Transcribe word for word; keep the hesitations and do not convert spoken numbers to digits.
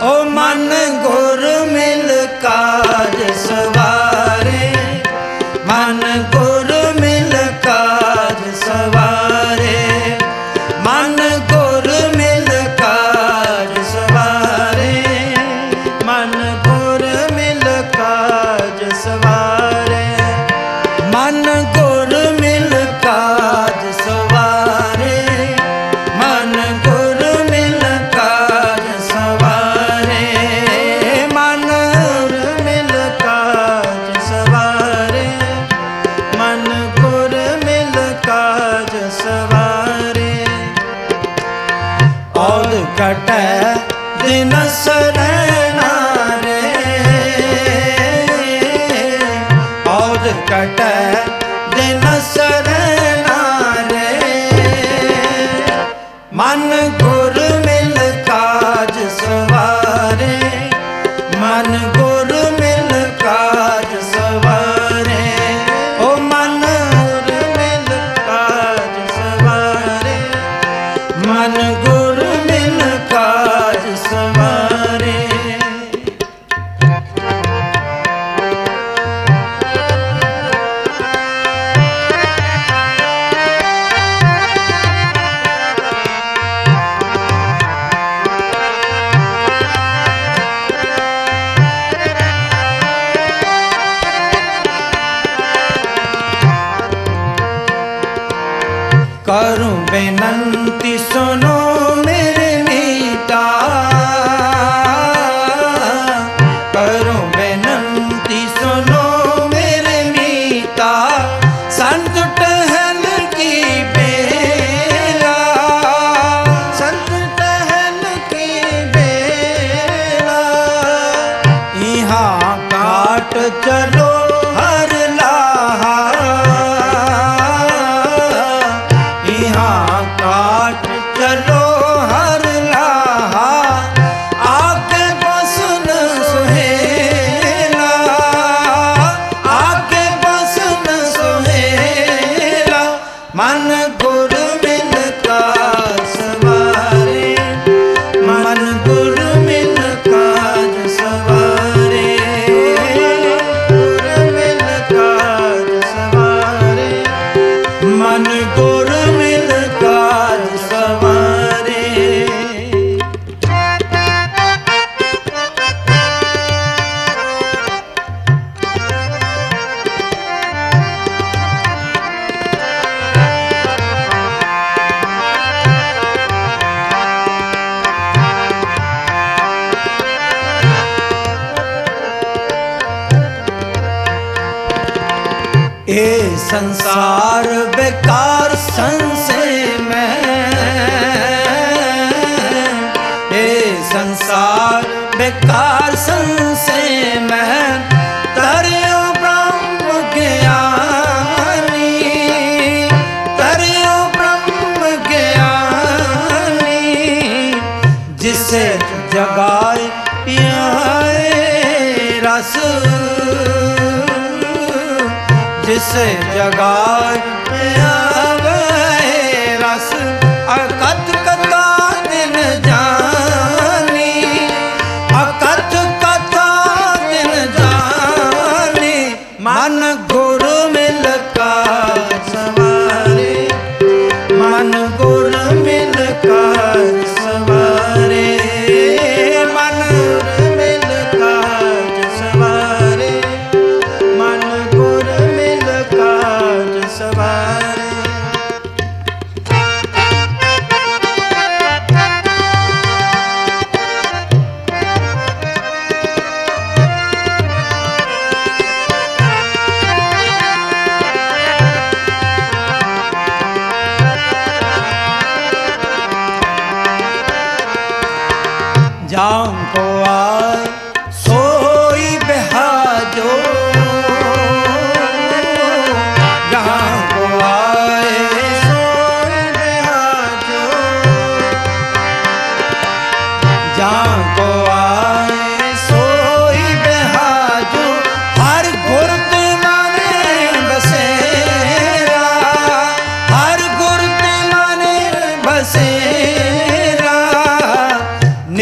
ओ मन गुर मिल काज सवारे, मन गुर मिल काज सवारे, मन गुर मिल काज सवारे, मन गुर मिल काज सवारे, मन गुर मिल काज सवारे, मन गुर मिल काज सवारे, मन गुर मिल काज सवारे, मन गुर मिल काज सवारे। औध कटै दिन सरैना रे, औध कटै दिन सरैना रे, मन गुर मिल काज सवारे, मन गुर मिल काज सवारे, ओ मन गुर मिल काज सवारे, मन गुर मिल काज सवारे। करूं बेनंती सुनो मेरे मीता, करूं बेनंती सुनो मेरे मीता, संत टहल की बेला, संत टहल की बेला, यहाँ काट चलो हर लाहा, यहाँ काट चलो हर लाहा, आके बसन सुहेला, आके बसन सुहेला, मन गुर मिल काज सवारे, मन गुर मिल काज सवारे, गुर मिल काज सवारे, मन गुर मिल काज सवारे। ये संसार बेकार संशय में, ये संसार बेकार संशय में, तरियो ब्रह्म ज्ञानी, तरियो ब्रह्म ज्ञानी, जिसे जगाए पियाए रस, जिसे जगाए पियावे रस, अकथ कथा दिन जानी, अकथ कथा दिन जानी, मन गुर मिल काज सवारे, मन गुर मिल काज सवारे, मन गुर मिल काज सवारे, मन गुर मिल काज सवारे। जाऊं को आए सोई बेहाजो, जहाँ को आए सोई बेहाजो, जहाँ को आए सोई बेहाजो, हर गुरत माने बसेरा, हर गुरत माने बसेरा,